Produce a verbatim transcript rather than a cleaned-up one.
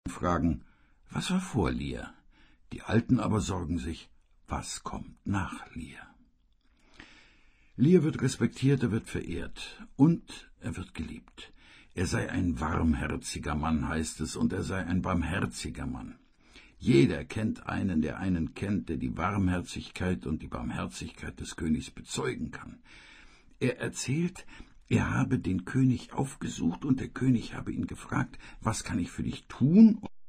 fragen, was war vor Lear? Die Alten aber sorgen sich, was kommt nach Lear? Lear wird respektiert, er wird verehrt und er wird geliebt. Er sei ein warmherziger Mann, heißt es, und er sei ein barmherziger Mann. Jeder kennt einen, der einen kennt, der die Warmherzigkeit und die Barmherzigkeit des Königs bezeugen kann. Er erzählt, er habe den König aufgesucht und der König habe ihn gefragt, was kann ich für dich tun?